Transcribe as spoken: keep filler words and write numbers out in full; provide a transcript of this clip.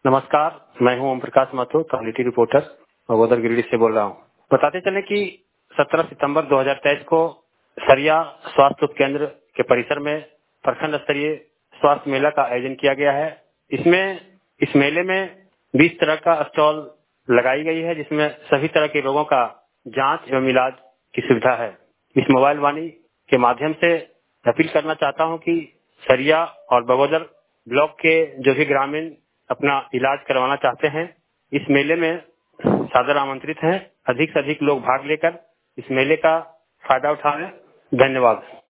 नमस्कार, मैं हूं ओम प्रकाश माथुर, कम्युनिटी रिपोर्टर बगोदर गिरिडीह से बोल रहा हूं। बताते चले कि सत्रह सितंबर दो हज़ार तेईस को सरिया स्वास्थ्य उपकेंद्र के परिसर में प्रखंड स्तरीय स्वास्थ्य मेला का आयोजन किया गया है। इसमें इस मेले में बीस तरह का स्टॉल लगाई गई है, जिसमें सभी तरह के रोगों का जांच एवं इलाज की सुविधा है। इस मोबाइल वाणी के माध्यम से अपील करना चाहता हूं कि सरिया और बगोदर ब्लॉक के जो भी ग्रामीण अपना इलाज करवाना चाहते हैं, इस मेले में सादर आमंत्रित हैं। अधिक से अधिक लोग भाग लेकर इस मेले का फायदा उठाएं। धन्यवाद।